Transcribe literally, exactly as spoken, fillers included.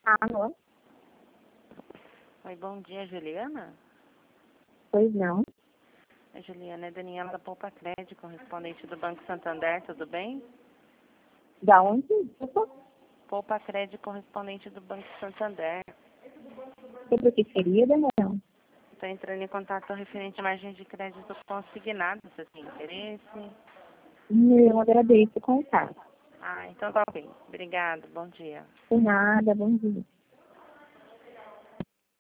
Alô? Oi, bom dia, Juliana. Pois não. A Juliana é Daniela da Poupa Crédito, correspondente do Banco Santander, tudo bem? Da onde? Desculpa. Poupa Crédito, correspondente do Banco Santander. Sobre o que seria, Daniel? Estou entrando em contato referente à margem de crédito consignado. Você tem interesse? Eu agradeço o contato. Ah, então tá bem. Obrigada, bom dia. Por nada, bom dia.